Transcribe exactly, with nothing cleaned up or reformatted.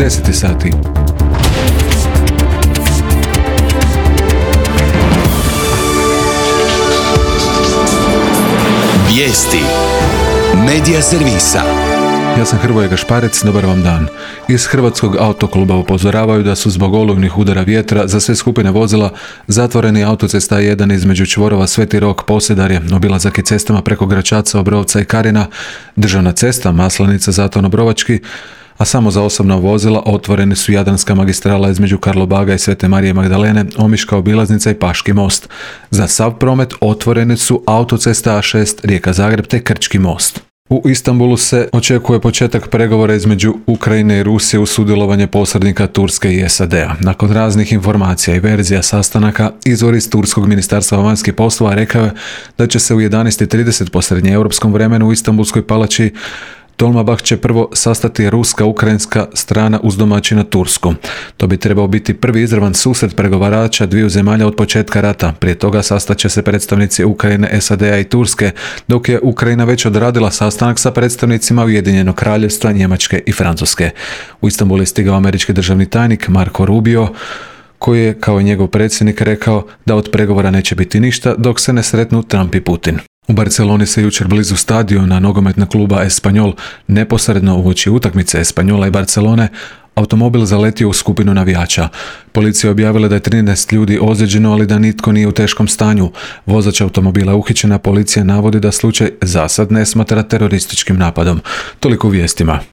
deset sati. Vijesti Medija servisa. Ja sam Hrvoje Gašparec, dobar vam dan. Iz Hrvatskog autokluba upozoravaju da su zbog olujnih udara vjetra za sve skupine vozila zatvoreni autocesta jedan između čvorova Sveti Rok, Posedarje, obilazak i cestama preko Gračaca, Obrovca i Karina, državna cesta Maslenica, Zaton, Obrovački, a samo za osobna vozila otvoreni su Jadranska magistrala između Karlobaga i Svete Marije Magdalene, Omiška obilaznica i Paški most. Za sav promet otvoreni su autocesta A šest Rijeka-Zagreb te Krčki most. U Istanbulu se očekuje početak pregovora između Ukrajine i Rusije uz sudjelovanje posrednika Turske i S A D-a. Nakon raznih informacija i verzija sastanaka, izvor iz Turskog ministarstva vanjskih poslova rekao je da će se u jedanaest i trideset po srednjeeuropskom vremenu u Istanbulskoj palači Dolmabah će prvo sastati ruska, ukrajinska strana uz domaćina Tursku. To bi trebao biti prvi izravan susret pregovarača dviju zemalja od početka rata. Prije toga sastaće se predstavnici Ukrajine, S A D-a i Turske, dok je Ukrajina već odradila sastanak sa predstavnicima Ujedinjenog Kraljevstva, Njemačke i Francuske. U Istanbul je stigao američki državni tajnik Marco Rubio, koji je, kao i njegov predsjednik, rekao da od pregovora neće biti ništa dok se ne sretnu Trump i Putin. U Barceloni se jučer blizu stadiona nogometnog kluba Espanyol, neposredno uoči utakmice Espanjola i Barcelone, automobil zaletio u skupinu navijača. Policija je objavila da je trinaest ljudi ozlijeđeno, ali da nitko nije u teškom stanju. Vozač automobila je uhićen, a policija navodi da slučaj zasad ne smatra terorističkim napadom. Toliko u vijestima.